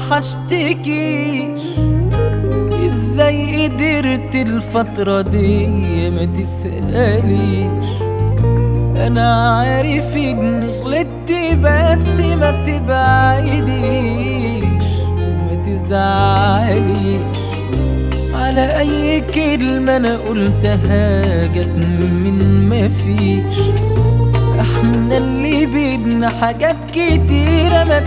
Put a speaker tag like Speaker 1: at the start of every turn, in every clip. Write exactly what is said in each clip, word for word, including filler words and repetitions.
Speaker 1: وحشتكيش. ازاي قدرت الفترة دي ما تسأليش؟ انا عارف ان غلطت بس ما تبعديش وما تزعليش على اي كلمة انا قلتها جت من مفيش. احنا اللي بينا حاجات كتيرة ما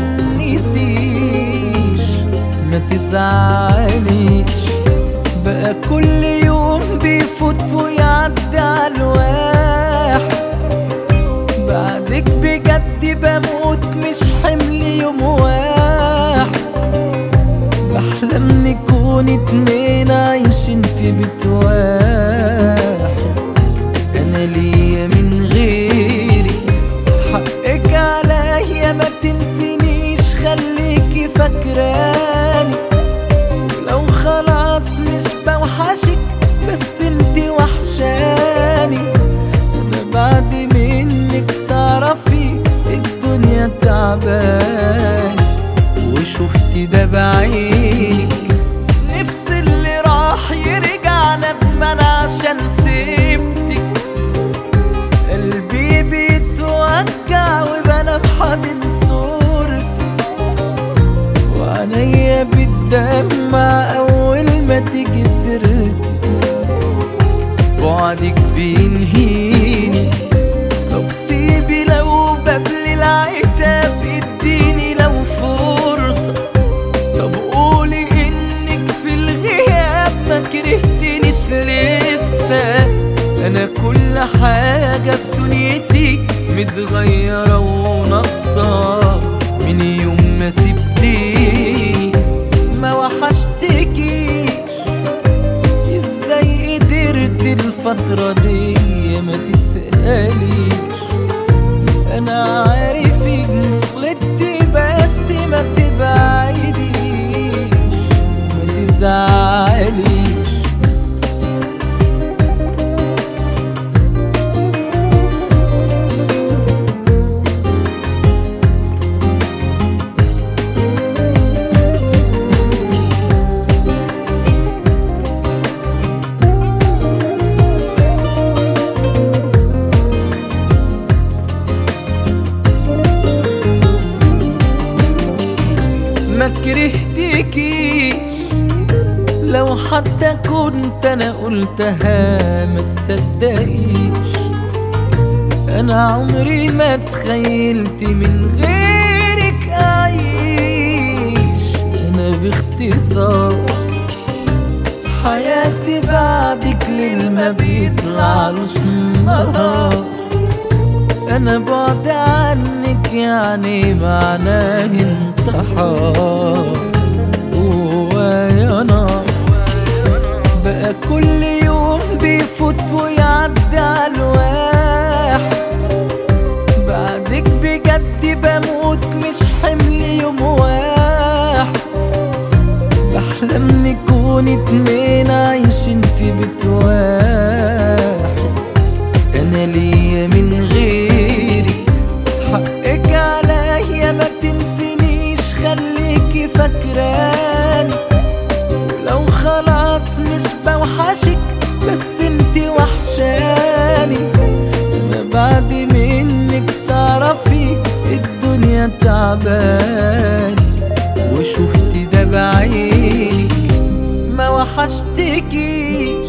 Speaker 1: تتنسيش ما تزعليش. بقى كل يوم بيفوت ويعدي على الواحد بعدك بجد بموت مش حمل يوم واحد. بحلم نكون اتنين عايشين في بيت واحد انا ليا من غيري حقك عليا ما تنسينيش خليكي فاكراني. لو خلاص مش بوحشك بس انتي وحشاني. انا بعد منك تعرفي الدنيا تعباني وشفتي ده بعينك. نفسي اللي راح يرجع ندمان عشان سيبتك. قلبي بيتوجع وبنام حاضن صورتك وعينيا بتدمع اول ما تيجي سيرتك. بعدك بينهيني. طب سيبي لو باب للعتاب اديني لو فرصة. طب قولي انك في الغياب ما كرهتنيش لسه. انا كل حاجة في دنيتي متغيرة وناقصة من يوم ما سبتيني. ما وحشتكيش. ازاي قدرت الفترة دي ما تسأليش؟ انا عارف ان غلطت بس ما تبعديش ما تزعليش. ما كرهتكيش. لو حتى كنت انا قلتها ما تصدقيش. انا عمري ما تخيلت من غيرك اعيش. انا باختصار حياتي بعدك ليل ما بيطلعلوش نهار. انا بعد عنك يعني معناه انتحار جوايا نار. بقى كل يوم بيفوت ويعدي على الواحد بعدك بجد بموت مش حمل يوم واحد. بحلم نكون اتنين عايشين في بيت واحد انا ليا من غيري حقك عليا ما تنسينيش خليكي فاكراني. ولو خلاص مش بوحشك بس انتي وحشاني. انا بعد منك تعرفي الدنيا تعباني وشفتي ده بعينك. ما وحشتكيش.